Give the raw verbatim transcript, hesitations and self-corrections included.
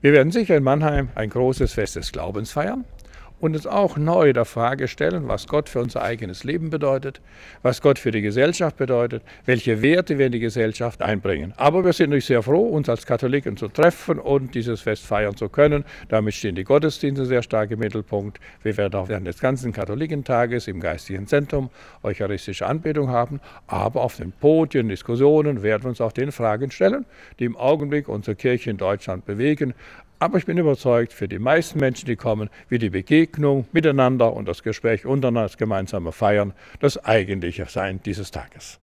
Wir werden sicher in Mannheim ein großes Fest des Glaubens feiern und uns auch neu der Frage stellen, was Gott für unser eigenes Leben bedeutet, was Gott für die Gesellschaft bedeutet, welche Werte wir in die Gesellschaft einbringen. Aber wir sind natürlich sehr froh, uns als Katholiken zu treffen und dieses Fest feiern zu können. Damit stehen die Gottesdienste sehr stark im Mittelpunkt. Wir werden auch während des ganzen Katholikentages im Geistlichen Zentrum eucharistische Anbetung haben, aber auf den Podien, Diskussionen werden wir uns auch den Fragen stellen, die im Augenblick unsere Kirche in Deutschland bewegen. Aber ich bin überzeugt, für die meisten Menschen, die kommen, wird die Begegnung miteinander und das Gespräch untereinander, das gemeinsame Feiern, das eigentliche Sein dieses Tages.